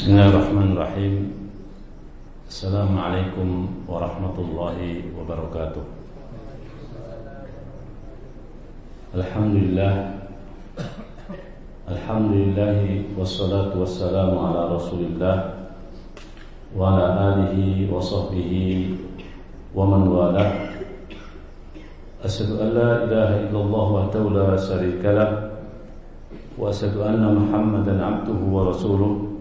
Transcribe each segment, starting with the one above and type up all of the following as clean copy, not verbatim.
Bismillahirrahmanirrahim. Assalamualaikum warahmatullahi wabarakatuh. Alhamdulillahi wassalatu wassalamu ala rasulillah wa ala alihi wa sahbihi wa man walah. Asyhadu an la ilaha illallah wahdahu la syarika lah wa asyhadu anna Muhammadan abduhu wa rasuluh.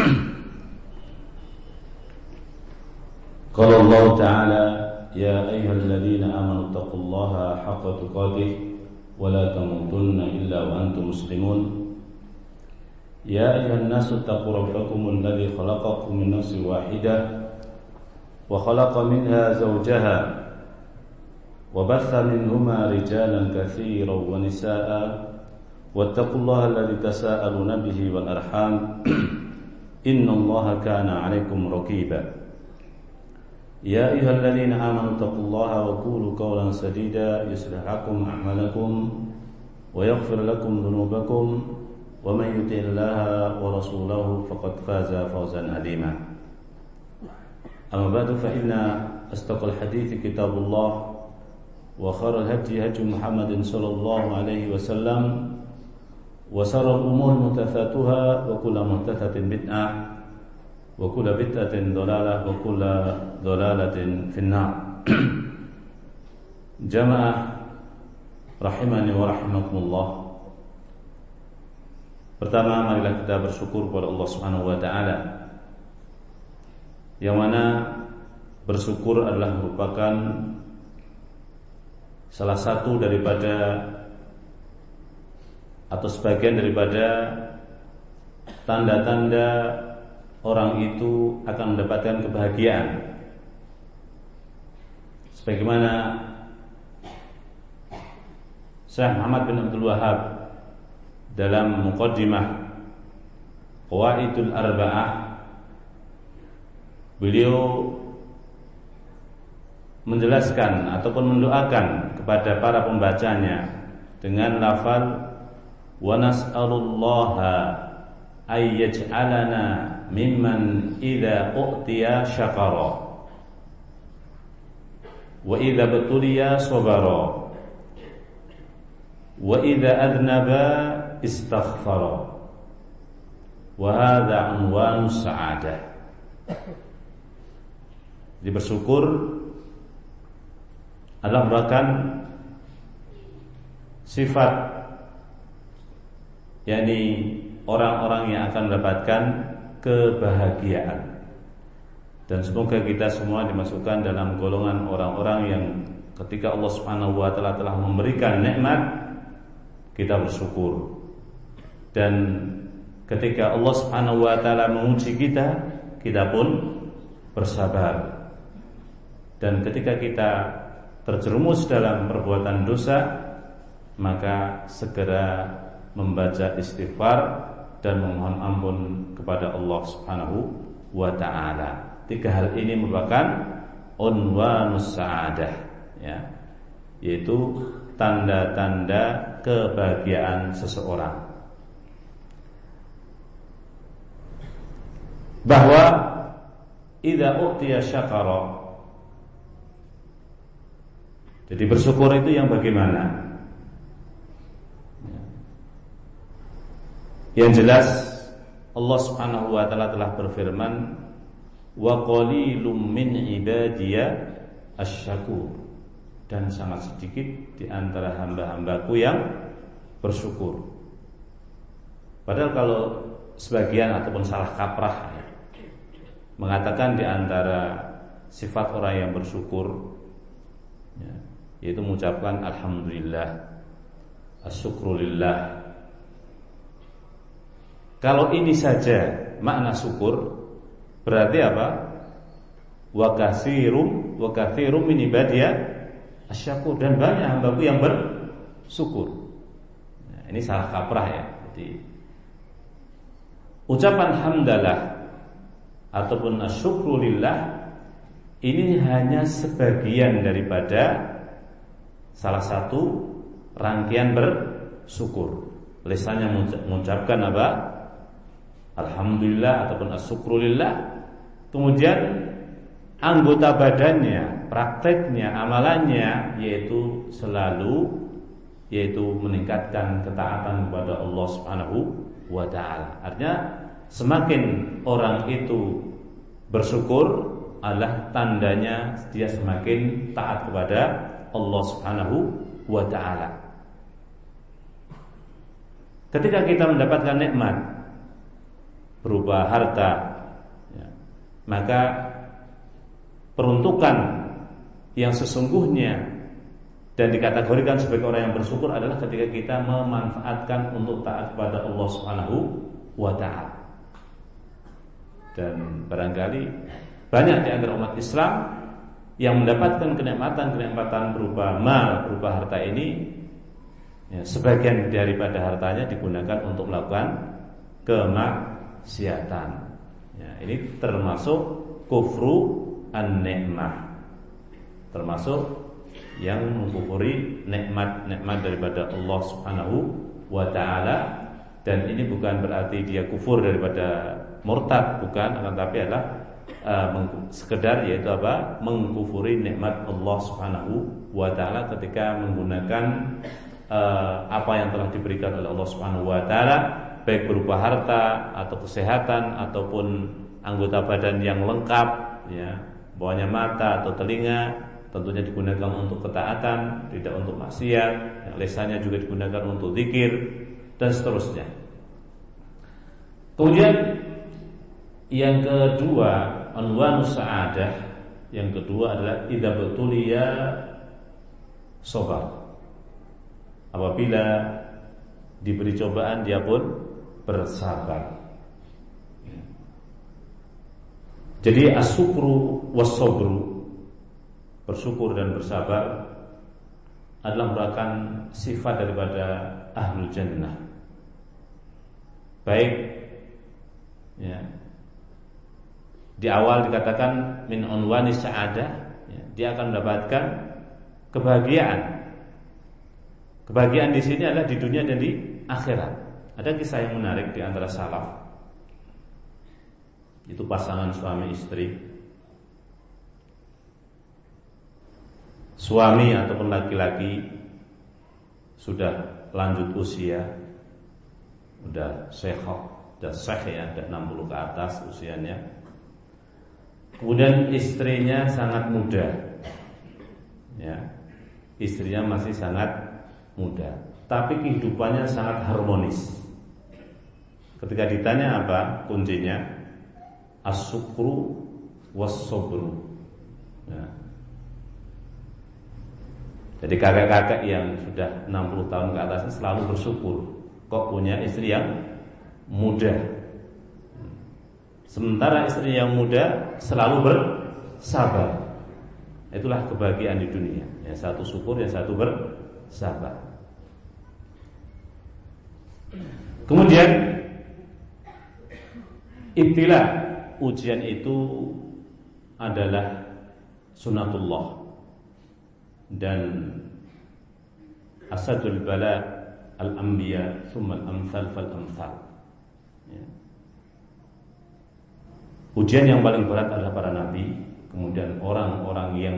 Qala Allah Ta'ala, ya ayyuhalladzina amanu taqullaha haqqa tuqatih wa la tamutunna illa wa antum muslimun. Ya ayyuhan nasu taqu rabbakumul ladzi khalaqakum min nafsin wahidah wa khalaqa minha zawjaha wa batha minhuma rijalan katsiran wa nisaa'a wattaqullaha alladzi tasaaluna bihi wal arham innallaha kana 'alaikum raqiba. Ya ayyuhalladzina amanu taqullaha wa qulu qawlan sadida yuslih lakum a'malakum wa yaghfir lakum dhunubakum wa man yuti'illaha wa rasulahu faqad faza fawzan 'azima. Amma ba'du fa inna astaqal hadithi kitabullah wa khairal hadi hadi Muhammadin sallallahu alaihi wasallam wa sharral umuri muhdatsatuha wa kullu muhdatsatin bid'ah wa kullu bid'atin dhalalah wa kullu dhalalatin finnar. Jamaah rahimani wa rahimakumullah. Pertama, marilah kita bersyukur kepada Allah Subhanahu wa taala, yang mana bersyukur adalah merupakan salah satu daripada atau sebagian daripada tanda-tanda orang itu akan mendapatkan kebahagiaan. Sebagaimana Syekh Muhammad bin Abdul Wahhab dalam muqaddimah Qawaidul Arba'ah, beliau menjelaskan ataupun mendoakan kepada para pembacanya dengan lafal wa nas'alullaha ay yaj'alana mimman idza u'tiya syakara wa idza batuliya sabara wa idza adnaba istaghfara wa hadza unwanus sa'adah. Jadi bersyukur adalah merupakan sifat, yakni orang-orang yang akan mendapatkan kebahagiaan. Dan semoga kita semua dimasukkan dalam golongan orang-orang yang ketika Allah Subhanahu wa taala telah memberikan nikmat, kita bersyukur. Dan ketika Allah Subhanahu wa taala menguji kita, kita pun bersabar. Dan ketika kita terjerumus dalam perbuatan dosa, maka segera membaca istighfar dan memohon ampun kepada Allah Subhanahu wa taala. Tiga hal ini merupakan unwanus sa'adah, ya, yaitu tanda-tanda kebahagiaan seseorang. Bahwa idza u'tiya syakara, jadi bersyukur itu yang bagaimana? Yang jelas Allah Subhanahu wa taala telah berfirman, wa qalilum min ibadiya asyakur, dan sangat sedikit di antara hamba-hambaku yang bersyukur. Padahal kalau sebagian ataupun salah kaprah mengatakan di antara sifat orang yang bersyukur, ya, yaitu mengucapkan alhamdulillah, asyukrulillah. Kalau ini saja makna syukur, berarti apa? Wa katsirum min ibadiya asyakur, dan banyak hambaku yang bersyukur. Nah, ini salah kaprah, ya. Jadi ucapan hamdalah ataupun asyukrulillah ini hanya sebagian daripada salah satu rangkaian bersyukur. Lisannya mengucapkan apa? alhamdulillah ataupun asyukrulillah. Kemudian anggota badannya, prakteknya, amalannya yaitu meningkatkan ketaatan kepada Allah Subhanahu wa taala. Artinya semakin orang itu bersyukur adalah tandanya dia semakin taat kepada Allah Subhanahu wa taala. Ketika kita mendapatkan nikmat berupa harta, ya, maka peruntukan yang sesungguhnya dan dikategorikan sebagai orang yang bersyukur adalah ketika kita memanfaatkan untuk taat kepada Allah Subhanahu wa taala. Dan barangkali banyak di antara umat Islam yang mendapatkan kenikmatan berupa mal, berupa harta ini, ya, sebagian daripada hartanya digunakan untuk melakukan kemaksiatan. Ya, ini termasuk kufru an-ni'mah, termasuk yang mengkufuri nikmat-nikmat daripada Allah Subhanahu wa taala. Dan ini bukan berarti dia kufur daripada murtad, bukan, akan tapi adalah sekedar yaitu apa? Mengkufuri nikmat Allah Subhanahu wa taala ketika menggunakan apa yang telah diberikan oleh Allah Subhanahu wa taala, baik berupa harta atau kesehatan ataupun anggota badan yang lengkap, ya, bawahnya mata atau telinga, tentunya digunakan untuk ketaatan, tidak untuk maksiat, ya, lisannya juga digunakan untuk zikir dan seterusnya. Kemudian yang kedua, unwanus sa'adah, yang kedua adalah idza betuliya sabar. Apabila diberi cobaan dia pun bersabar. Jadi as-sukru was-sabru, bersyukur dan bersabar adalah merupakan sifat daripada ahlul jannah. Baik, ya, di awal dikatakan min unwani sa'adah, ya, dia akan mendapatkan kebahagiaan. Kebahagiaan di sini adalah di dunia dan di akhirat. Ada kisah yang menarik di antara salaf. Itu pasangan suami istri. Suami ataupun laki-laki sudah lanjut usia, udah syekh ya, udah 60 ke atas usianya. Kemudian istrinya sangat muda, ya, istrinya masih sangat muda, tapi kehidupannya sangat harmonis. Ketika ditanya apa kuncinya, as-sukru was-sabru, ya. Jadi kakek-kakek yang sudah 60 tahun ke atas selalu bersyukur kok punya istri yang muda. Sementara istri yang muda selalu bersabar. Itulah kebahagiaan di dunia. Yang satu syukur, yang satu bersabar. Kemudian ibtila, ujian itu adalah sunnatullah. Dan asadul bala al-anbiya thumma al-amthal fal-amthal, ya. Ujian yang paling berat adalah para nabi, kemudian orang-orang yang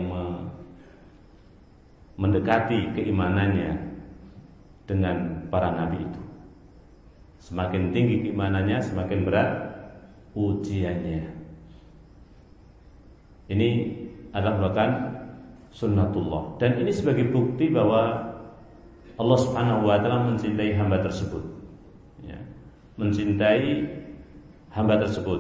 mendekati keimanannya dengan para nabi itu. Semakin tinggi keimanannya, semakin berat ujiannya. Ini adalah merupakan sunnatullah. Dan ini sebagai bukti bahwa Allah Subhanahu wa taala mencintai hamba tersebut, ya. Mencintai hamba tersebut.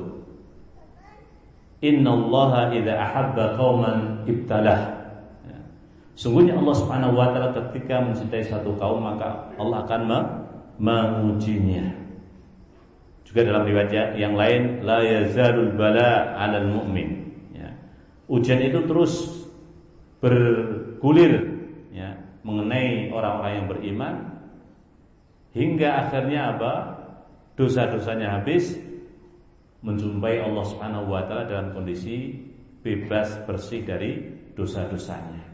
Innallaha idza ahabba qauman ibtalah, ya. Sungguhnya Allah Subhanahu wa taala ketika mencintai satu kaum maka Allah akan mengujinya. Juga dalam riwayat yang lain, la yazalul bala 'alal mu'min, ya. Ujian itu terus bergulir, ya, mengenai orang-orang yang beriman hingga akhirnya apa? Dosa-dosanya habis, menjumpai Allah Subhanahu wa taala dalam kondisi bebas bersih dari dosa-dosanya.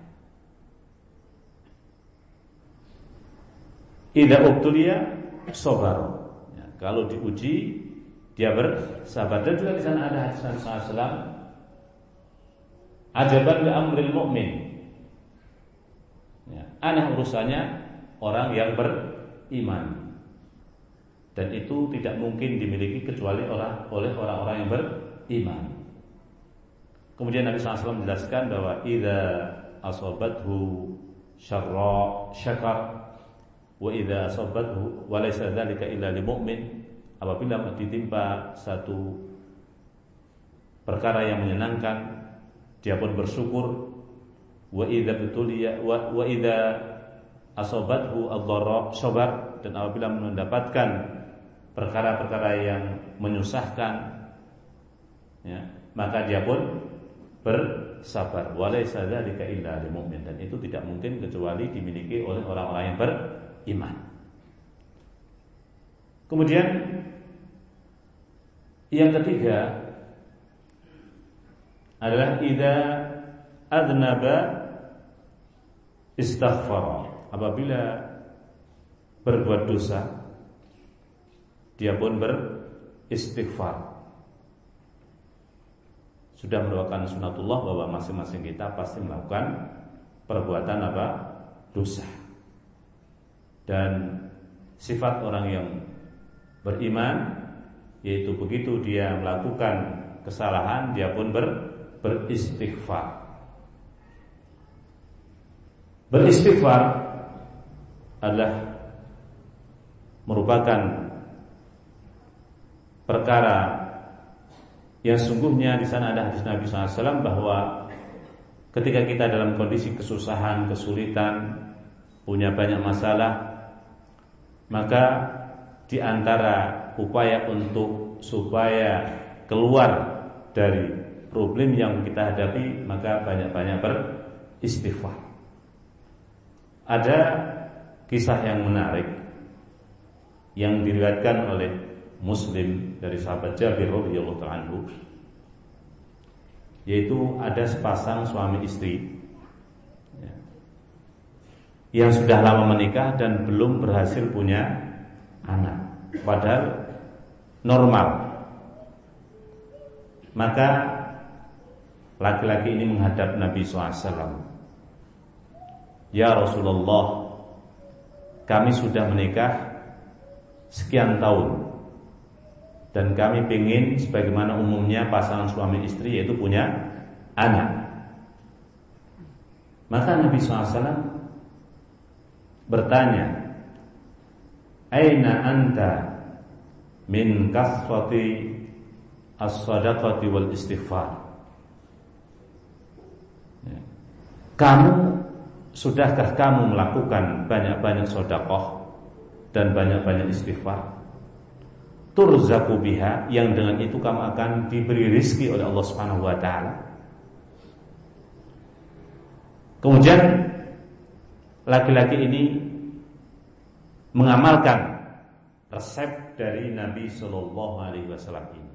Idza ubtuliya sabar. Ya, kalau diuji dia bersabar. Dan juga di sana ada hadis Nabi SAW, ajaban li amril mu'min, ya, aneh urusannya orang yang beriman, dan itu tidak mungkin dimiliki kecuali oleh orang-orang yang beriman. Kemudian Nabi SAW menjelaskan bahwa idza asabathu syarra syakar wa idza asabathu wa laysa dzalika illa lil mu'min, apabila ditimpa satu perkara yang menyenangkan dia pun bersyukur, wa idza betuliya wa idza asabathu ad-dharra sabar, dan apabila mendapatkan perkara-perkara yang menyusahkan, ya, maka dia pun bersabar. Walaysa dzalika illa lil mu'min, dan itu tidak mungkin kecuali dimiliki oleh orang-orang yang beriman. Kemudian yang ketiga adalah idza adnaba istaghfara, apabila berbuat dosa dia pun beristighfar. Sudah merupakan sunatullah bahwa masing-masing kita pasti melakukan perbuatan dosa. Dan sifat orang yang beriman yaitu begitu dia melakukan kesalahan dia pun beristighfar. Beristighfar adalah merupakan perkara yang sungguhnya di sana ada hadis Nabi SAW bahwa ketika kita dalam kondisi kesusahan, kesulitan, punya banyak masalah, maka di antara upaya supaya keluar dari problem yang kita hadapi, maka banyak-banyak beristighfar. Ada kisah yang menarik yang diriwayatkan oleh Muslim dari sahabat Jabir radhiyallahu anhu, yaitu ada sepasang suami istri, ya, yang sudah lama menikah dan belum berhasil punya anak, padahal normal. Maka laki-laki ini menghadap Nabi SAW, ya Rasulullah, kami sudah menikah sekian tahun dan kami ingin sebagaimana umumnya pasangan suami istri, yaitu punya anak. Maka Nabi SAW bertanya, aina anta min kasrati as-sadaqati wal istighfar. Sudahkah kamu melakukan banyak-banyak sedekah dan banyak-banyak istighfar? Turzaku biha, yang dengan itu kamu akan diberi rezeki oleh Allah Subhanahu wa taala. Kemudian laki-laki ini mengamalkan resep dari Nabi Shallallahu alaihi wasallam ini.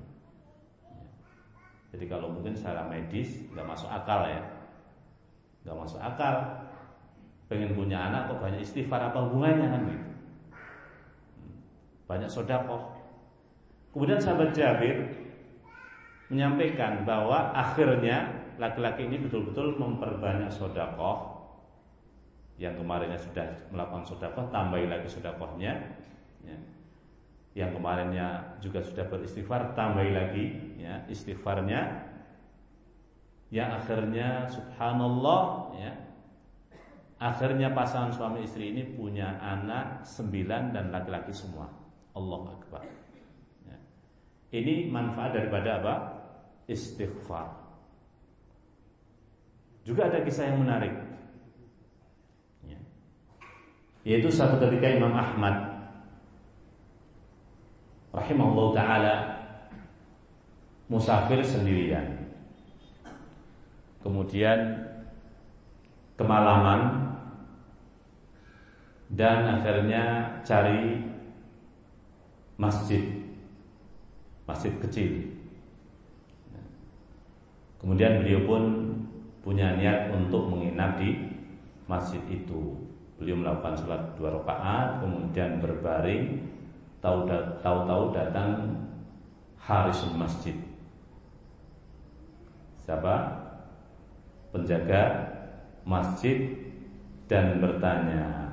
Jadi kalau mungkin secara medis nggak masuk akal ya, nggak masuk akal. Pengen punya anak kok banyak istighfar, apa hubungannya kan gitu? Banyak sedekah. Kemudian sahabat Jabir menyampaikan bahwa akhirnya laki-laki ini betul-betul memperbanyak sedekah. Yang kemarinnya sudah melakukan sedekah, tambahi lagi sedekahnya, ya. Yang kemarinnya juga sudah beristighfar, tambahi lagi, ya, istighfarnya. Yang akhirnya subhanallah, ya, akhirnya pasangan suami istri ini punya anak 9 dan laki-laki semua. Allahu Akbar. Ya. Ini manfaat daripada apa? Istighfar. Juga ada kisah yang menarik, ya, yaitu satu ketika Imam Ahmad rahimahullah ta'ala musafir sendirian, kemudian kemalaman, dan akhirnya cari masjid kecil. Kemudian beliau pun punya niat untuk menginap di masjid itu. Beliau melakukan sholat 2 rakaat, kemudian berbaring. Tahu-tahu datang harisul masjid. Siapa? Penjaga masjid, dan bertanya,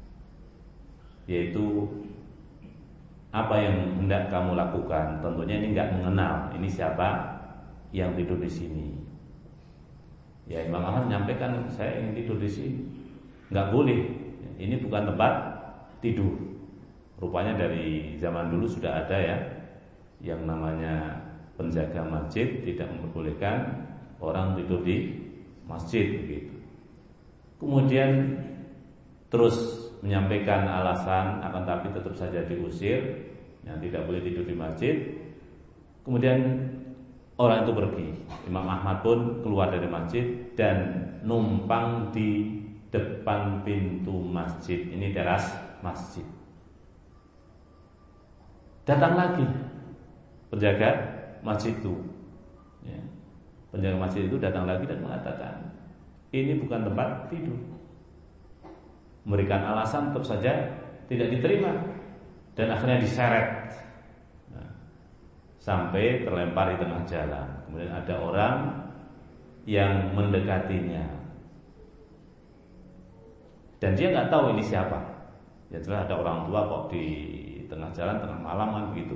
yaitu apa yang hendak kamu lakukan? Tentunya ini enggak mengenal ini siapa yang tidur di sini. Ya, Imam Ahmad menyampaikan, saya ingin tidur di sini. Enggak boleh. Ini bukan tempat tidur. Rupanya dari zaman dulu sudah ada ya, yang namanya penjaga masjid tidak memperbolehkan orang tidur di masjid begitu. Kemudian terus menyampaikan alasan, akan tapi tetap saja diusir, yang tidak boleh tidur di masjid. Kemudian orang itu pergi. Imam Ahmad pun keluar dari masjid dan numpang di depan pintu masjid. Ini teras masjid. Datang lagi penjaga masjid itu, ya. Penjaga masjid itu datang lagi dan mengatakan, ini bukan tempat tidur. Memberikan alasan, tetap saja tidak diterima, dan akhirnya diseret, nah, sampai terlempar di tengah jalan. Kemudian ada orang yang mendekatinya, dan dia nggak tahu ini siapa. Ya jelas ada orang tua kok di tengah jalan, tengah malam kan begitu.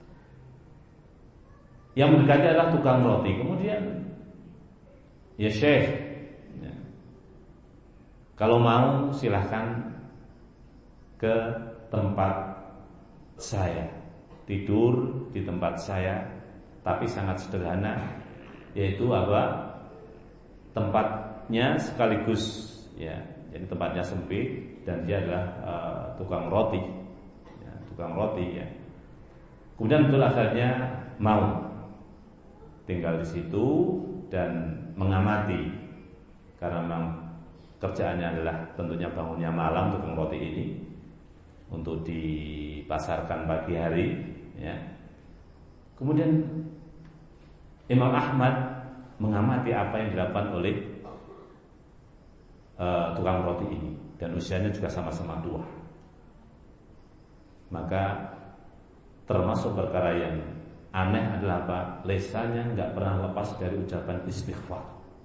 Yang mendekati adalah tukang roti. Kemudian, ya Syekh, ya, kalau mau silahkan ke tempat saya, tidur di tempat saya, tapi sangat sederhana, yaitu apa? Tempatnya sekaligus, ya, jadi tempatnya sempit dan dia adalah tukang roti, ya, tukang roti, ya. Kemudian betul akhirnya mau tinggal di situ dan mengamati, karena memang kerjaannya adalah tentunya bangunnya malam tukang roti ini untuk dipasarkan pagi hari, ya. Kemudian Imam Ahmad mengamati apa yang dilakukan oleh tukang roti ini, dan usianya juga sama-sama tua. Maka termasuk perkara yang aneh adalah apa? Lesannya nggak pernah lepas dari ucapan istighfar.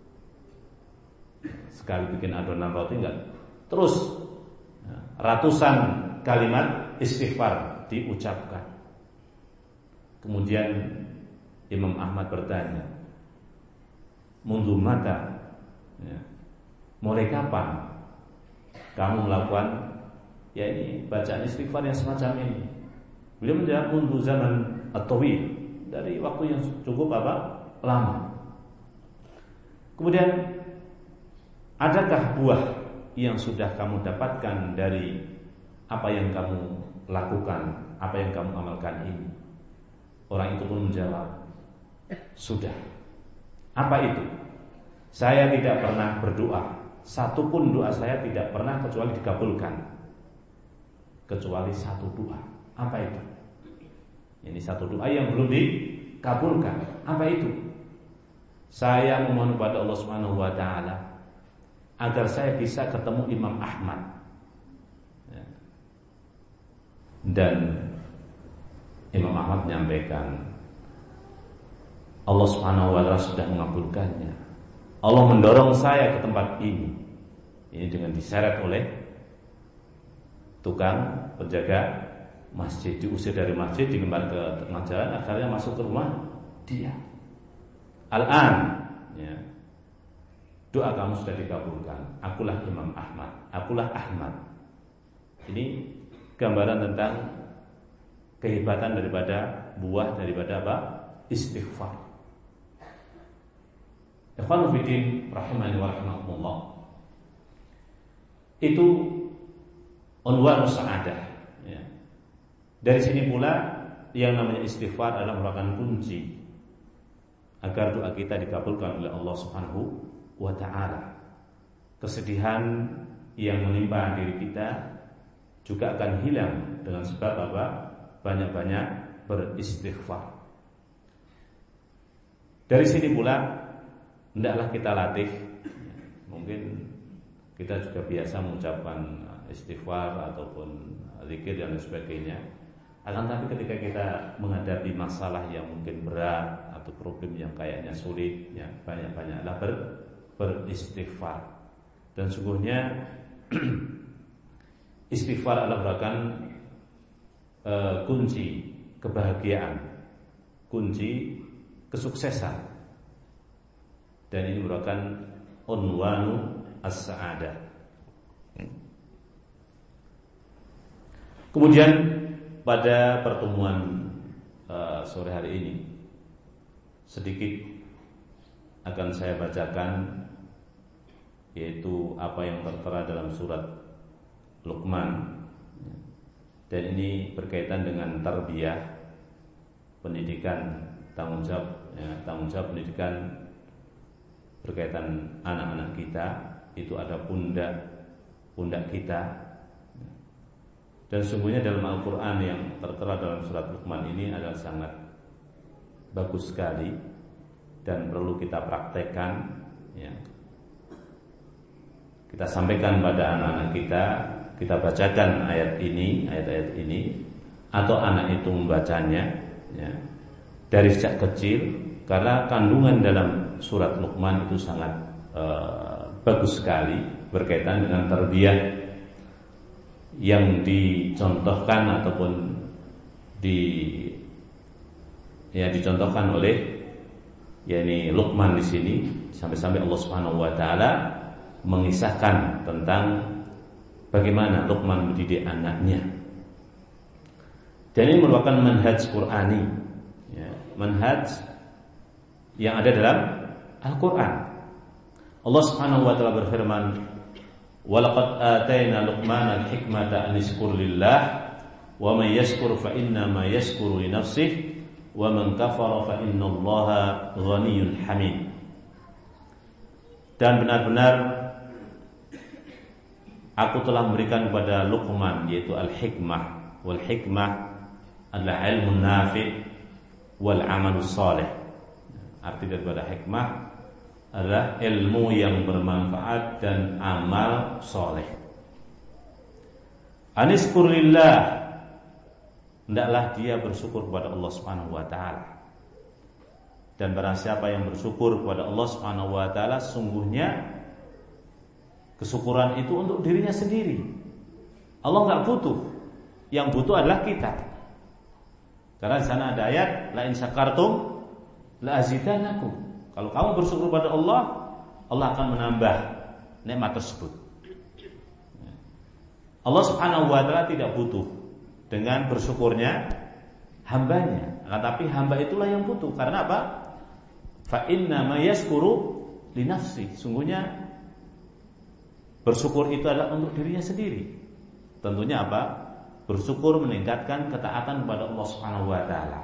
Sekali bikin adonan roti nggak, terus ratusan kalimat istighfar diucapkan. Kemudian Imam Ahmad bertanya, mundu mata, ya, mulai kapan kamu melakukan ya ini bacaan istighfar yang semacam ini? Beliau menjawab, mundu zaman at-tawil, dari waktu yang cukup lama. Kemudian, adakah buah yang sudah kamu dapatkan dari apa yang kamu lakukan, apa yang kamu amalkan ini? Orang itu pun menjawab, sudah. Apa itu? Saya tidak pernah berdoa, satupun doa saya tidak pernah kecuali dikabulkan, kecuali satu doa. Apa itu? Ini satu doa yang belum dikabulkan. Apa itu? Saya memohon kepada Allah Subhanahu wa taala agar saya bisa ketemu Imam Ahmad. Dan Imam Ahmad menyampaikan, Allah Subhanahu wa taala sudah mengabulkannya. Allah mendorong saya ke tempat ini. Ini dengan diseret oleh tukang penjaga masjid, diusir dari masjid, dilempar ke tengah jalan, akhirnya masuk ke rumah dia. Al-an, ya, doa kamu sudah dikabulkan. Akulah Imam Ahmad, akulah Ahmad. Ini gambaran tentang kehebatan daripada buah daripada apa? Istighfar. Ikhwanu fiddin rahimani wa rahimakumullah. Itu unwanus sa'adah, ya. Dari sini pula yang namanya istighfar adalah merupakan kunci agar doa kita dikabulkan oleh Allah Subhanahu wa taala. Kesedihan yang menimpa diri kita juga akan hilang dengan sebab apa? Banyak-banyak beristighfar. Dari sini pula hendaklah kita latih. Mungkin kita juga biasa mengucapkan istighfar ataupun zikir dan sebagainya. Akan tapi ketika kita menghadapi masalah yang mungkin berat atau problem yang kayaknya sulit, ya banyak-banyaklah beristighfar. Dan sungguhnya istighfar adalah merupakan kunci kebahagiaan, kunci kesuksesan. Dan ini merupakan unwanu as-sa'adah. Kemudian pada pertemuan sore hari ini sedikit akan saya bacakan, yaitu apa yang tertera dalam surat Luqman. Dan ini berkaitan dengan tarbiyah, pendidikan, tanggung jawab pendidikan berkaitan anak-anak kita. Itu ada pundak kita. Dan sungguhnya dalam Al-Quran yang tertera dalam surat Luqman ini adalah sangat bagus sekali dan perlu kita praktekkan, ya. Kita sampaikan pada anak-anak kita bacakan ayat-ayat ini, atau anak itu membacanya, ya, dari sejak kecil, karena kandungan dalam surat Luqman itu sangat bagus sekali berkaitan dengan tarbiyah yang dicontohkan ataupun dicontohkan oleh yakni Luqman di sini, sampai-sampai Allah Subhanahu wa taala mengisahkan tentang bagaimana Luqman mendidik anaknya. Dan ini merupakan manhaj Qur'ani, ya, manhaj yang ada dalam Al-Qur'an. Allah Subhanahu wa taala berfirman, "Walaqad atayna Luqmana al-hikmata an yashkur lillah wa man yashkur fa inna ma yashkuru li nafsihi wa man kafara fa innallaha ghaniyyun hamid." Dan benar-benar aku telah memberikan kepada Luqman, yaitu al-hikmah. Wal hikmah adalah ilmu nafi' wal amalus salih. Arti daripada hikmah adalah ilmu yang bermanfaat dan amal soleh. Anishkur lillah, hendaklah dia bersyukur kepada Allah Subhanahu wa taala. Dan barang siapa yang bersyukur kepada Allah Subhanahu wa taala, sungguhnya kesyukuran itu untuk dirinya sendiri. Allah enggak butuh. Yang butuh adalah kita. Karena di sana ada ayat, la in syakartum la azidannakum. Kalau kamu bersyukur pada Allah, Allah akan menambah nikmat tersebut. Allah Subhanahu wa taala tidak butuh dengan bersyukurnya hambanya, tapi hamba itulah yang butuh. Karena apa? Fa inna ma yashkuru li nafsi. Sungguhnya bersyukur itu adalah untuk dirinya sendiri. Tentunya apa? Bersyukur meningkatkan ketaatan kepada Allah Subhanahu wa taala.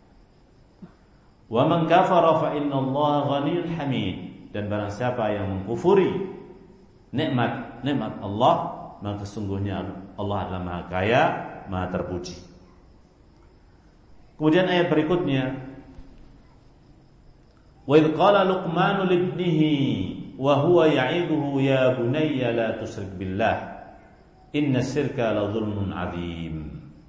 Wa man kafara fa innallaha ghaniyyun hamid. Dan barang siapa yang mengkufuri nikmat Allah, maka sesungguhnya Allah adalah Maha Kaya, Maha Terpuji. Kemudian ayat berikutnya, wa idh qala Luqmanu libnihi wa huwa ya'iduhu ya bunayya la tusyrik billah inna syirka la dzulmun 'adzim.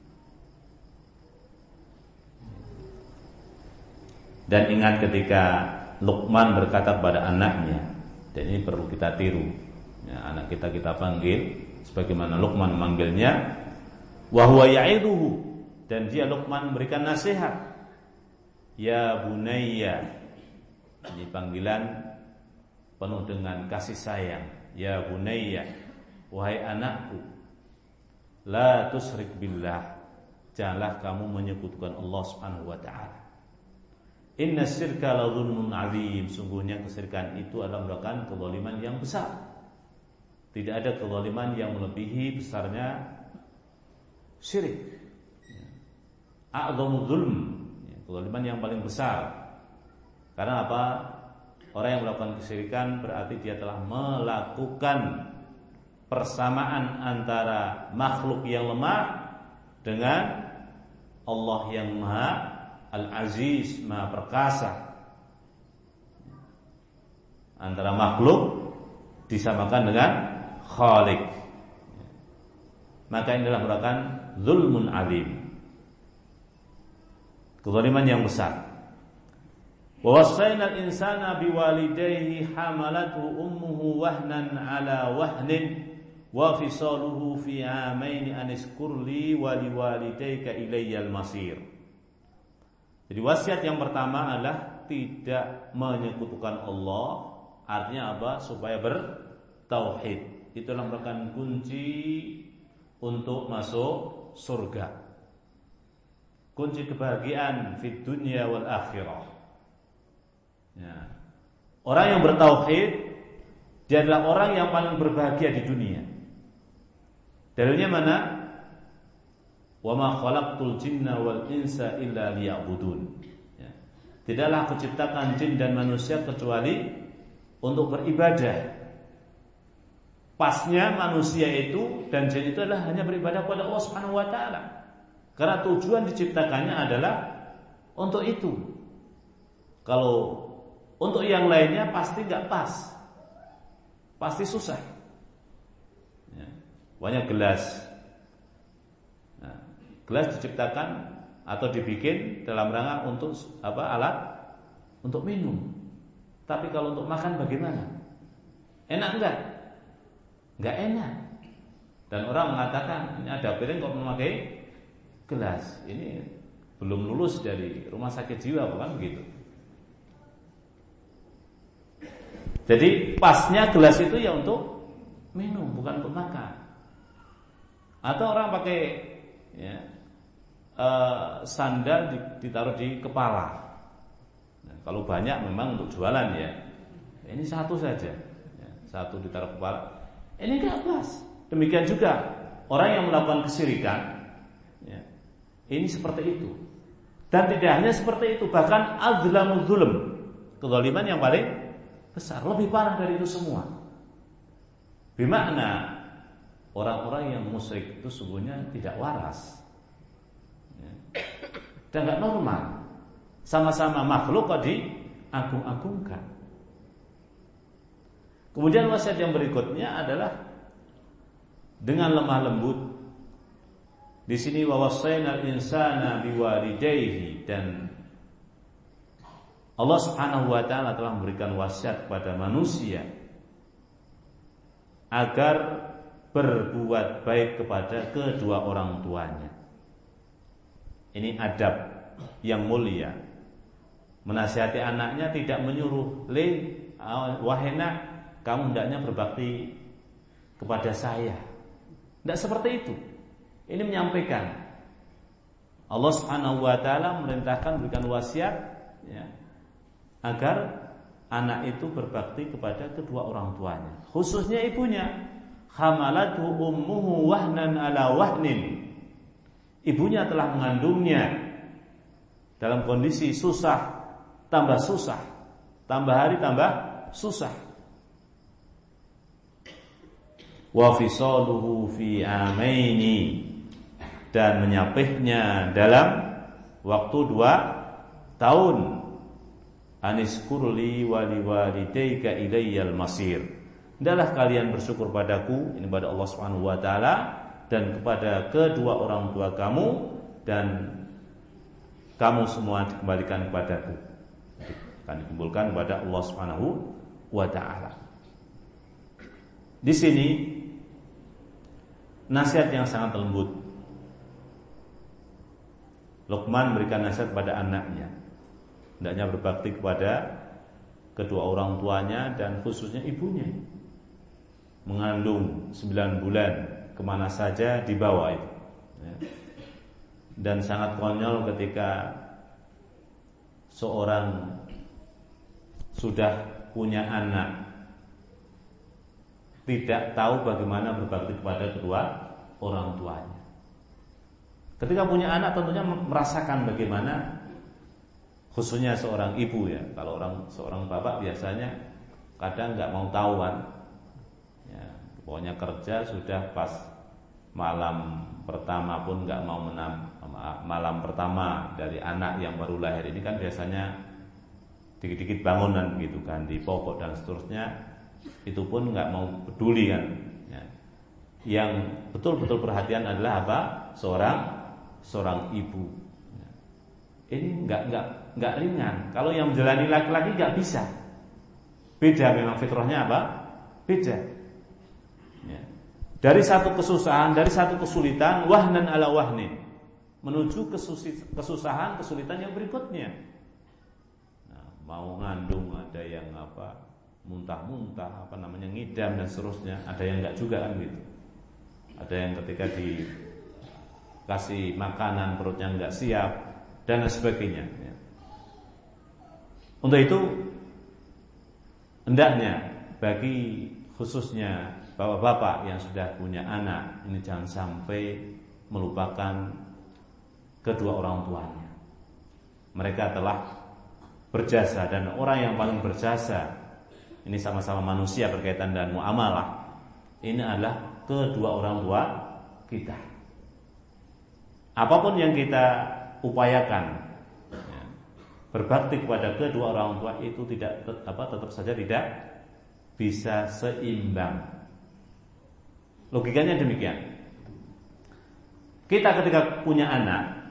Dan ingat ketika Luqman berkata kepada anaknya, dan ini perlu kita tiru, ya, anak kita panggil sebagaimana Luqman memanggilnya, wa huwa ya'iduhu, dan dia Luqman memberikan nasihat, ya bunayya, ini panggilan penuh dengan kasih sayang, ya bunayya, wahai anakku, la tusyrik billah, janganlah kamu menyekutukan Allah Subhanahu wa taala. Inna syirka la dzulmun 'adzim, sungguhnya kesyirikan itu adalah merupakan kezaliman yang besar. Tidak ada kezaliman yang melebihi besarnya syirik. A'dhamu dzulm, kezaliman yang paling besar. Karena apa? Orang yang melakukan kesyirikan berarti dia telah melakukan persamaan antara makhluk yang lemah dengan Allah yang Maha Al-Aziz, Maha Perkasa. Antara makhluk disamakan dengan Khalik. Maka inilah merupakan zulmun azim. kezaliman yang besar. Wa wasainal insana biwalidayhi hamalathu ummuhu wahnan ala wahnin wa fisaluhu fi amaini an iskur li wa liwalidayka ilayyal masir. Jadi wasiat yang pertama adalah tidak menyekutukan Allah. Artinya apa? Supaya bertauhid. Itulah merupakan kunci untuk masuk surga. Kunci kebahagiaan fid dunya wal akhirah. Ya. Orang yang bertauhid dia adalah orang yang paling berbahagia di dunia. Dalilnya mana? Wa ma khalaqtul jinna wal insa illa liya'budun. Ya. Tidaklah aku ciptakan jin dan manusia kecuali untuk beribadah. Pasnya manusia itu dan jin itu adalah hanya beribadah kepada Allah Subhanahu wa taala. Karena tujuan diciptakannya adalah untuk itu. Kalau untuk yang lainnya pasti enggak pas. Pasti susah. Ya. Banyak gelas. Nah, gelas diciptakan atau dibikin dalam rangka untuk apa? Alat untuk minum. Tapi kalau untuk makan bagaimana? Enak enggak? Enggak enak. Dan orang mengatakan ini ada piring kok memakai gelas. Ini belum lulus dari rumah sakit jiwa bukan begitu. Jadi pasnya gelas itu ya untuk minum bukan untuk makan. Atau orang pakai ya, sandal ditaruh di kepala. Nah, kalau banyak memang untuk jualan ya. Ini satu saja. Ya, satu ditaruh kepala. Ini enggak pas. Demikian juga orang yang melakukan kesyirikan ya, ini seperti itu. Dan tidak hanya seperti itu, bahkan adzlamul zulm, kezaliman yang paling besar, lebih parah dari itu semua. Bermakna orang-orang yang musyrik itu sesungguhnya tidak waras ya. Dan enggak normal. Sama-sama makhluk kok diagung-agungkan. Kemudian wasiat yang berikutnya adalah dengan lemah lembut. Di sini wa wasainal insana biwalidayhi, dan Allah Subhanahu wa taala telah memberikan wasiat kepada manusia agar berbuat baik kepada kedua orang tuanya. Ini adab yang mulia. Menasihati anaknya tidak menyuruh, wahai nak, kamu hendaknya berbakti kepada saya. Tidak seperti itu. Ini menyampaikan Allah Subhanahu wa taala memerintahkan berikan wasiat ya, agar anak itu berbakti kepada kedua orang tuanya, khususnya ibunya. Hamalathu ummuhu wahnan ala wahnin. Ibunya telah mengandungnya dalam kondisi susah tambah susah, tambah hari tambah susah. Wa fisaluhu fi amaini, dan menyapihnya dalam waktu 2 tahun. Aniskurli wa liwalidayka ilayyal masir. Hendaklah kalian bersyukur padaku, ini kepada Allah Subhanahu wa taala, dan kepada kedua orang tua kamu, dan kamu semua dikembalikan kepadaku. Akan dikumpulkan kepada Allah Subhanahu wa taala. Di sini nasihat yang sangat lembut. Luqman memberikan nasihat kepada anaknya, hendaknya berbakti kepada kedua orang tuanya dan khususnya ibunya. Mengandung 9 bulan, kemana saja dibawa itu ya. Dan sangat konyol ketika seorang sudah punya anak tidak tahu bagaimana berbakti kepada kedua orang tuanya. Ketika punya anak tentunya merasakan bagaimana, khususnya seorang ibu ya. Kalau seorang bapak biasanya kadang nggak mau tahu kan. Ya, pokoknya kerja sudah pas malam pertama pun nggak mau malam pertama dari anak yang baru lahir ini kan biasanya dikit-dikit bangunan gitu kan, dipokok dan seterusnya. Itu pun nggak mau peduli kan ya. Yang betul-betul perhatian adalah apa? Seorang ibu ya. Ini enggak ringan. Kalau yang menjalani laki-laki enggak bisa. Beda memang fitrahnya apa? Beda. Ya. Dari satu kesusahan, dari satu kesulitan, wahnan ala wahnin, menuju kesusahan, kesulitan yang berikutnya. Nah, mau ngandung ada yang muntah-muntah, ngidam dan seterusnya. Ada yang enggak juga kan gitu. Ada yang ketika dikasih makanan perutnya enggak siap dan lain sebagainya. Ya. Untuk itu hendaknya bagi khususnya bapak-bapak yang sudah punya anak ini jangan sampai melupakan kedua orang tuanya. Mereka telah berjasa, dan orang yang paling berjasa ini sama-sama manusia berkaitan dan muamalah, ini adalah kedua orang tua kita. Apapun yang kita upayakan ya, berbakti kepada kedua orang tua itu tetap saja tidak bisa seimbang. Logikanya demikian. Kita ketika punya anak,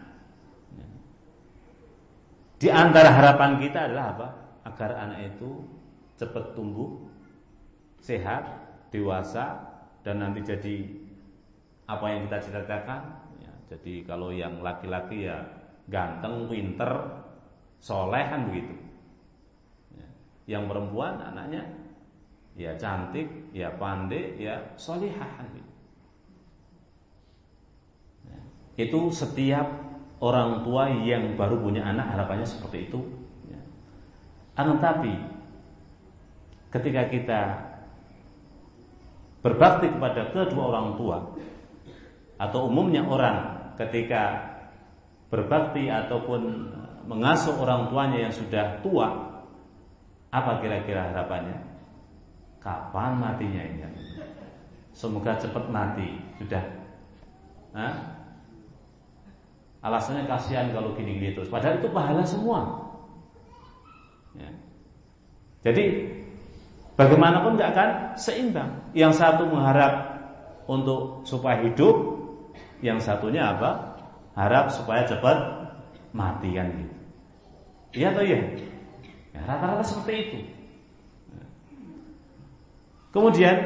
di antara harapan kita adalah apa? Agar anak itu cepat tumbuh, sehat, dewasa, dan nanti jadi apa yang kita cita-citakan. Ya, jadi kalau yang laki-laki ya ganteng, pinter, soleh kan begitu. Ya. Yang perempuan anaknya ya cantik, ya pandai, ya solihah kan begitu. Ya. Itu setiap orang tua yang baru punya anak harapannya seperti itu. Ya. Tetapi ketika kita berbakti kepada kedua orang tua, atau umumnya orang ketika berbakti ataupun mengasuh orang tuanya yang sudah tua, apa kira-kira harapannya? Kapan matinya ini? Semoga cepat mati. Sudah. Alasannya kasihan kalau gini-gini terus. Padahal itu pahala semua. Ya. Jadi bagaimanapun nggak akan seimbang. Yang satu mengharap untuk supaya hidup, yang satunya apa? Harap supaya cepat mati kan gitu. Iya atau iya? Ya, rata-rata seperti itu. Kemudian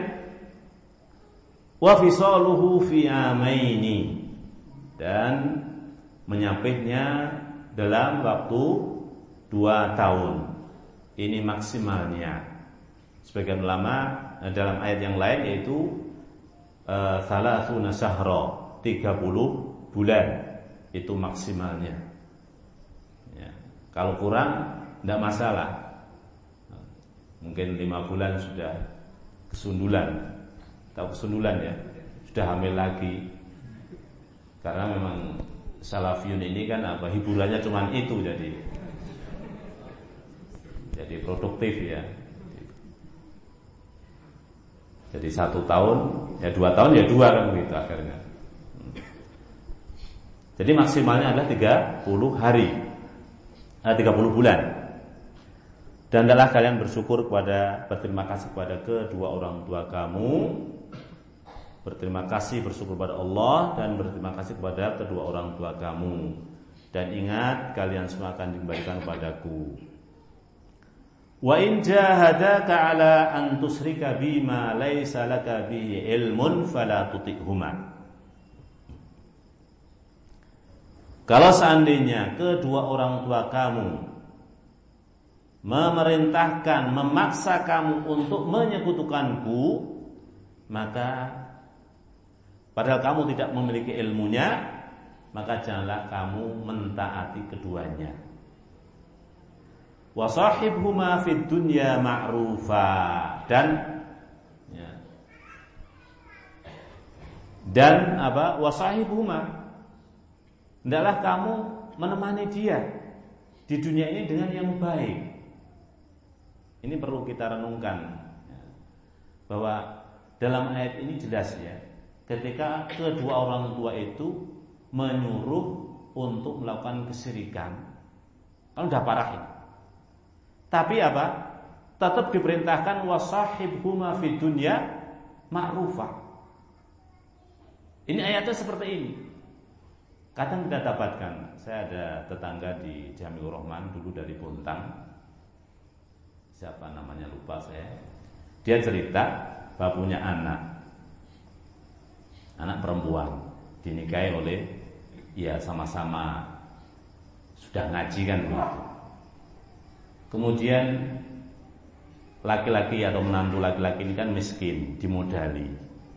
wa fisaluhu fi amaini, dan menyapihnya dalam waktu 2 tahun. Ini maksimalnya. Sebagian ulama dalam ayat yang lain yaitu salasuna syahra, 30 bulan itu maksimalnya. Ya. Kalau kurang tidak masalah. Mungkin 5 bulan sudah kesundulan. Tahu kesundulan ya? Sudah hamil lagi. Karena memang salafiyun ini kan hiburannya cuma itu, jadi produktif ya. Jadi 1 tahun, ya 2 tahun, ya 2 kan begitu akhirnya. Jadi maksimalnya adalah 30 hari, 30 bulan. Dan hendaklah kalian berterima kasih kepada kedua orang tua kamu, berterima kasih, bersyukur kepada Allah, dan berterima kasih kepada kedua orang tua kamu. Dan ingat, kalian semua akan dikembalikan kepadaku. Wa in jahadaka ala an tusyrika bima laisa laka bihi ilmun fala tuti'huma. Kalau seandainya kedua orang tua kamu memerintahkan, memaksa kamu untuk menyekutukanku, maka padahal kamu tidak memiliki ilmunya, maka janganlah kamu mentaati keduanya. Wa sahibhuma fid dunya ma'rufa, dan apa? Wa sahibhuma, hendaklah kamu menemani dia di dunia ini dengan yang baik. Ini perlu kita renungkan bahwa dalam ayat ini jelas ya, ketika kedua orang tua itu menyuruh untuk melakukan kesyirikan, kalau udah parah ini. Tapi apa? Tetap diperintahkan wasahibhuma fid dunya ma'rufa. Ini ayatnya seperti ini. Kadang kita dapatkan, saya ada tetangga di Jamiur Rahman dulu dari Bontang. Siapa namanya lupa saya. Dia cerita bahwa punya anak perempuan, dinikahi oleh sama-sama sudah ngaji kan begitu. Kemudian laki-laki atau menantu laki-laki ini kan miskin, dimodali.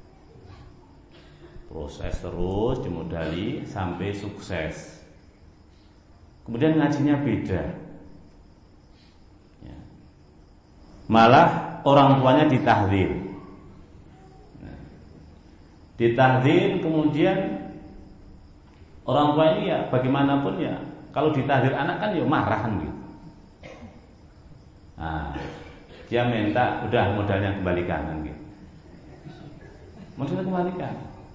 Proses terus dimodali sampai sukses. Kemudian ngajinya beda. Ya. Malah orang tuanya ditahdzir. Ditahdzir, kemudian orang tua ini ya bagaimanapun ya, kalau ditahdzir anak kan ya marahan gitu. Nah, dia minta udah modalnya kembalikan kan gitu. Modalnya kembalikan.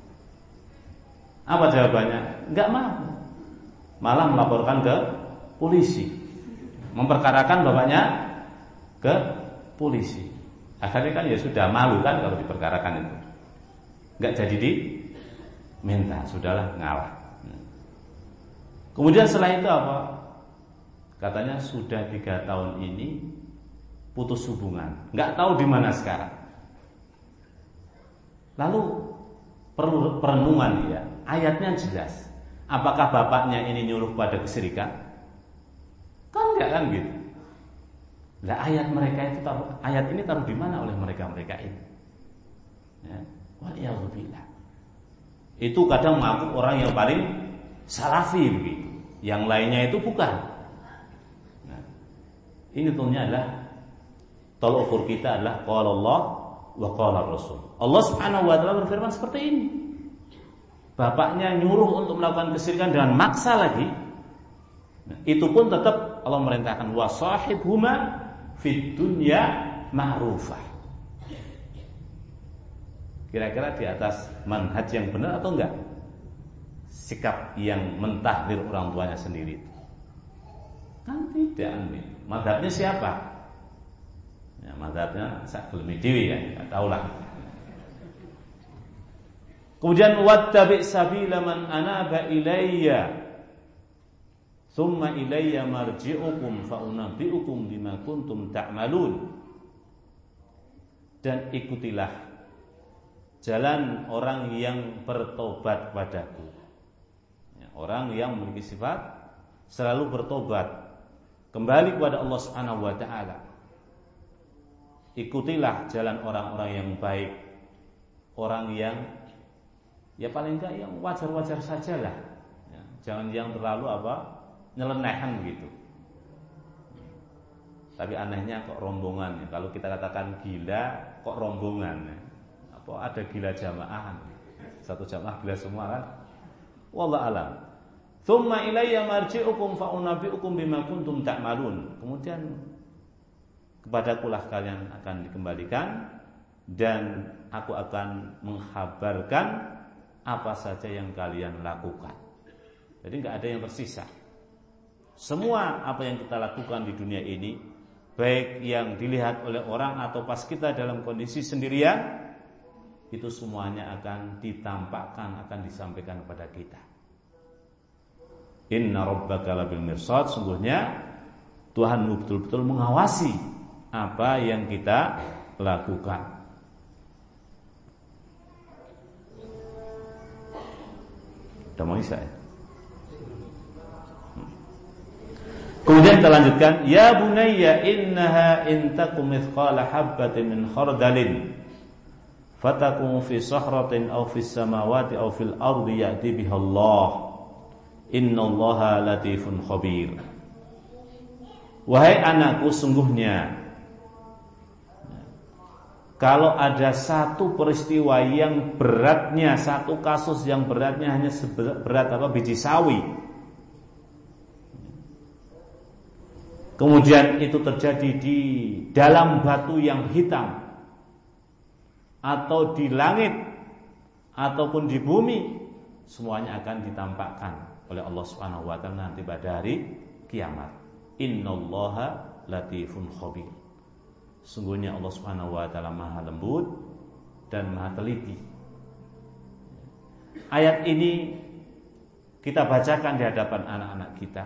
Apa jawabannya? Enggak mau. Malah melaporkan ke polisi. Memperkarakan bapaknya ke polisi. Akhirnya kan ya sudah malu kan kalau diperkarakan itu. Enggak jadi diminta, sudahlah ngalah. Kemudian setelah itu apa? Katanya sudah 3 tahun ini putus hubungan, enggak tahu di mana sekarang. Lalu perlu perenungan ya. Ayatnya jelas. Apakah bapaknya ini nyuruh pada kesyirikan? Kan enggak kan gitu. Lah ayat ini taruh di mana oleh mereka ini? Ya. Waliyahzubillah. Itu kadang mengaku orang yang paling salafi begitu. Yang lainnya itu bukan. Nah, ini tentunya adalah tolak ukur kita adalah qala Allah wa qala Rasul. Allah Subhanahu wa taala berfirman seperti ini. Bapaknya nyuruh untuk melakukan kesyirikan dengan maksa lagi. Nah, itu pun tetap Allah merintahkan wa sahibhuma fid dunya ma'rufah. Kira-kira di atas manhaj yang benar atau enggak? Sikap yang mentahdir orang tuanya sendiri itu kan tidak. Mazhabnya siapa? Ya, mazhabnya sak gelem dhewe ya, enggak tahulah. Kemudian wattabi' sabila man anaba ilayya thumma ilayya marji'ukum fa unabbi'ukum bima kuntum ta'malun. Dan ikutilah jalan orang yang bertobat padaku. Ya, orang yang memiliki sifat selalu bertobat kembali kepada Allah Subhanahu wa taala. Ikutilah jalan orang-orang yang baik, orang yang ya paling enggak yang wajar-wajar sajalah. Ya, jangan yang terlalu nyelenehan gitu. Tapi anehnya kok rombongan ya. Kalau kita katakan gila kok rombongan ya. Ada gila jamaah, satu jamaah gila semua kan? Wallahu alam. Tsumma ilayya marji'ukum fa unabbi'ukum bima kuntum ta'malun. Kemudian kepadakulah kalian akan dikembalikan dan aku akan menghabarkan apa saja yang kalian lakukan. Jadi enggak ada yang tersisa. Semua apa yang kita lakukan di dunia ini, baik yang dilihat oleh orang atau pas kita dalam kondisi sendirian, itu semuanya akan ditampakkan, akan disampaikan kepada kita. Inna rabbaka labil mirsad. Sungguhnya Tuhanmu betul-betul mengawasi apa yang kita lakukan. Sudah mau isya ya? Kemudian kita lanjutkan, ya bunayya innaha in takum mithqala habbatin min khardalin fatakum fi sahratin aw fis samawati aw fil ardi ya'ti biha Allah innallaha latifun khabir. Wahai anakku, sungguhnya kalau ada satu peristiwa yang beratnya, satu kasus yang beratnya hanya seberat biji sawi, kemudian itu terjadi di dalam batu yang hitam, atau di langit ataupun di bumi, semuanya akan ditampakkan oleh Allah Subhanahu wa taala nanti pada hari kiamat. Innallaha latifun khabir. Sungguhnya Allah Subhanahu wa taala Maha lembut dan Maha teliti. Ayat ini kita bacakan di hadapan anak-anak kita.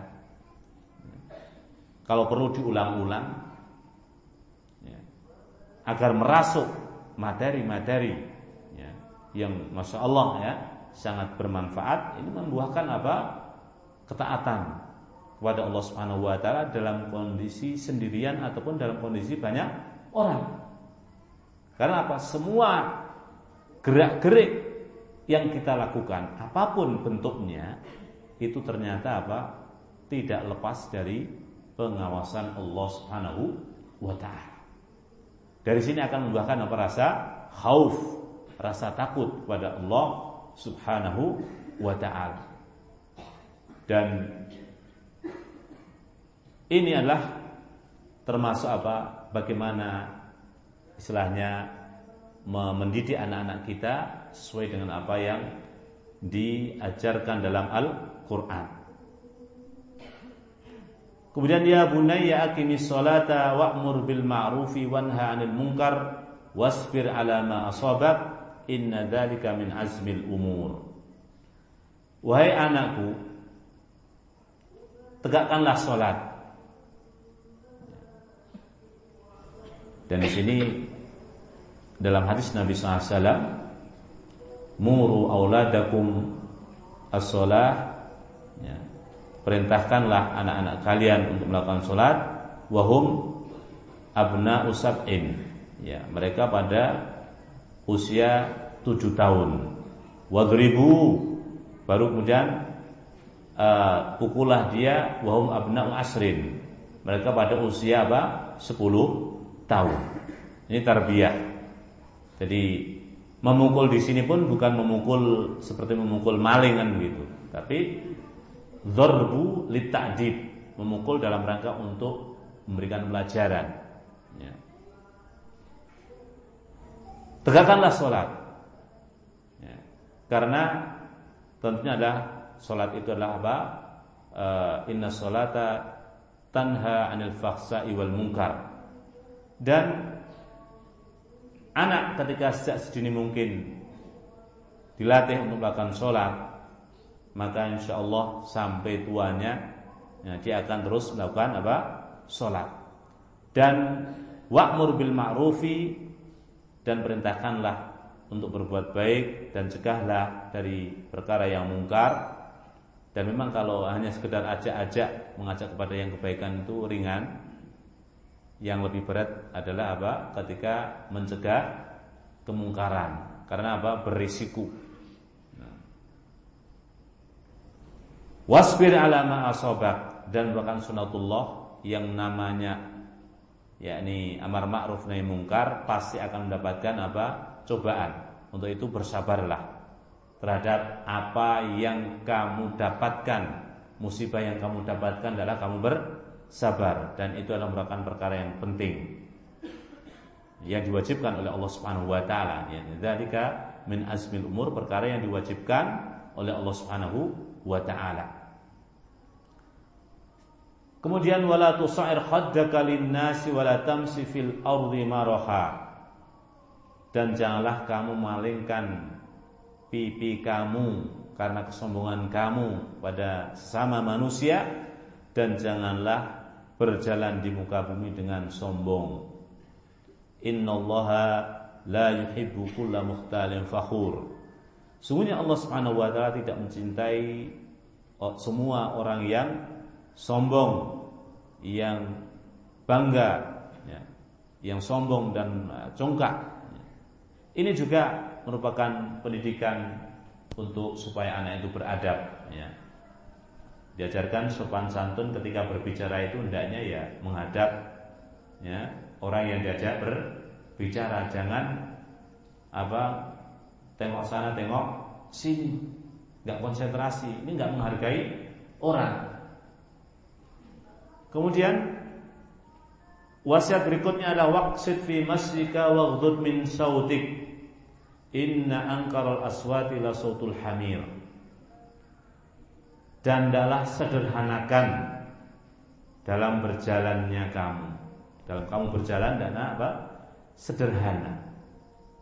Kalau perlu diulang-ulang, ya, agar merasuk materi-materi, ya, yang masya Allah ya sangat bermanfaat. Ini membuahkan apa? Ketaatan kepada Allah Subhanahu Wa Taala dalam kondisi sendirian ataupun dalam kondisi banyak orang. Karena apa? Semua gerak-gerik yang kita lakukan, apapun bentuknya, itu ternyata apa? Tidak lepas dari pengawasan Allah Subhanahu wa Ta'ala. Dari sini akan membuahkan apa? Rasa khauf, rasa takut kepada Allah Subhanahu wa Ta'ala. Dan ini adalah termasuk apa? Bagaimana istilahnya mendidik anak-anak kita sesuai dengan apa yang diajarkan dalam Al-Quran. Kemudian ya bunayya aqimis sholata wa'mur bil ma'rufi wanha 'anil munkar wasbir 'ala ma asabak inna dzalika min azmil umur. Wahai anakku, tegakkanlah salat. Dan di sini dalam hadis Nabi SAW, muru auladakum as-sholah, ya, perintahkanlah anak-anak kalian untuk melakukan sholat, wahum abna'u sab'in, ya, mereka pada usia 7 tahun, wadribu, baru kemudian pukullah dia, wahum abna'u asrin, mereka pada usia apa? 10 tahun. Ini tarbiyah. Jadi memukul di sini pun bukan memukul seperti memukul maling kan begitu, tapi dzarbu litta'dib, memukul dalam rangka untuk memberikan pelajaran. Ya. Tegakkanlah sholat. Ya. Karena tentunya adalah sholat itu adalah apa? Inna sholata tanha 'anil fahsya'i wal munkar. Dan anak ketika sejak sedini mungkin dilatih untuk melakukan sholat, maka insya Allah sampai tuanya, ya, dia akan terus melakukan apa? Sholat. Dan wa'mur bil ma'rufi, dan perintahkanlah untuk berbuat baik dan cegahlah dari perkara yang mungkar. Dan memang kalau hanya sekedar ajak-ajak, mengajak kepada yang kebaikan itu ringan. Yang lebih berat adalah apa? Ketika mencegah kemungkaran. Karena apa? Berisiko. Wasbir 'ala ma asabak, dan merupakan sunatullah yang namanya yakni amar ma'ruf nahi mungkar pasti akan mendapatkan apa? Cobaan. Untuk itu bersabarlah terhadap apa yang kamu dapatkan. Musibah yang kamu dapatkan adalah kamu bersabar, dan itu adalah merupakan perkara yang penting yang diwajibkan oleh Allah Subhanahu wa taala. Ya, dzalika min azmil umur, perkara yang diwajibkan oleh Allah Subhanahu wa taala. Kemudian wala tusair khaddaka lin-nasi wala tamsi fil ardi maraha, dan janganlah kamu malingkan pipi kamu karena kesombongan kamu pada sesama manusia, dan janganlah berjalan di muka bumi dengan sombong. Innallaha la yuhibbu kulla mukhtalin fakhur. Sungguhnya Allah Subhanahu wa taala tidak mencintai semua orang yang sombong, yang bangga, ya, yang sombong dan congkak. Ini juga merupakan pendidikan untuk supaya anak itu beradab, ya. Diajarkan sopan santun ketika berbicara itu hendaknya ya menghadap, ya, orang yang diajak berbicara, jangan apa tengok sana tengok sini, nggak konsentrasi, ini nggak menghargai orang. Kemudian wasiat berikutnya adalah waqsid fi masjika waghdud min sautik inna ankaral aswati la sautul hamir. Dan hendaklah sederhanakan dalam berjalannya kamu. Dalam kamu berjalan hendaklah apa? Sederhana.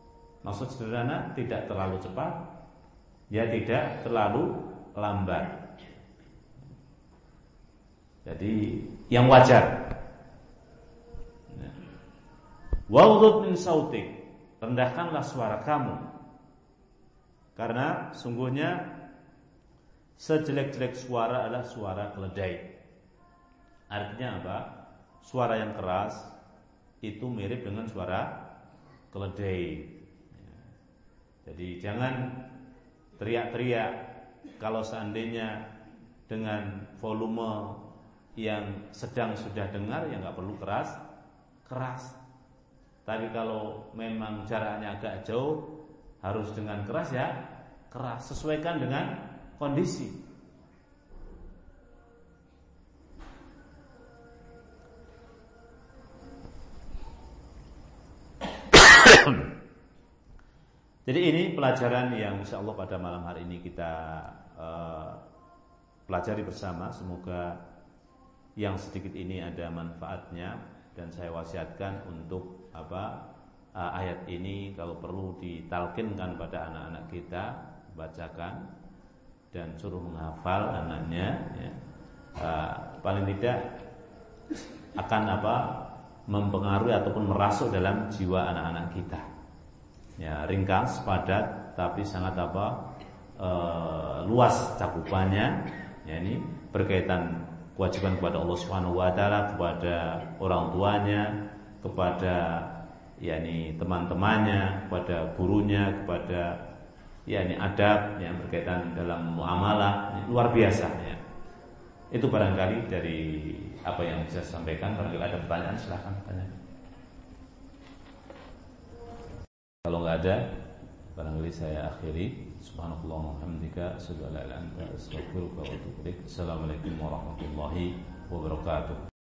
Maksud sederhana tidak terlalu cepat, ya tidak terlalu lambat. Jadi yang wajar. Waghdud min sautik, rendahkanlah suara kamu. Karena sungguhnya sejelek-jelek suara adalah suara keledai. Artinya apa? Suara yang keras itu mirip dengan suara keledai. Jadi jangan teriak-teriak. Kalau seandainya dengan volume yang sedang sudah dengar, ya nggak perlu keras. Tapi kalau memang jaraknya agak jauh, harus dengan keras ya keras. Sesuaikan dengan kondisi. Jadi ini pelajaran yang insya Allah pada malam hari ini kita pelajari bersama. Semoga yang sedikit ini ada manfaatnya, dan saya wasiatkan untuk ayat ini kalau perlu ditalkinkan pada anak-anak kita, bacakan dan suruh menghafal anaknya, ya. Paling tidak akan mempengaruhi ataupun merasuk dalam jiwa anak-anak kita. Ya, ringkas, padat, tapi sangat luas cakupannya. Ya, ini berkaitan kewajiban kepada Allah Subhanahu wa taala, kepada orang tuanya, kepada teman-temannya, kepada gurunya, kepada adab yang berkaitan dalam muamalah. Luar biasa ya. Itu barangkali dari apa yang bisa saya sampaikan. Barangkali ada pertanyaan, silahkan tanya. Kalau nggak ada, barangkali saya akhiri. Subhanallah wa bihamdika, asyhadu an la ilaha illa anta, astaghfiruka wa atubu ilaik. Assalamualaikum warahmatullahi wabarakatuh.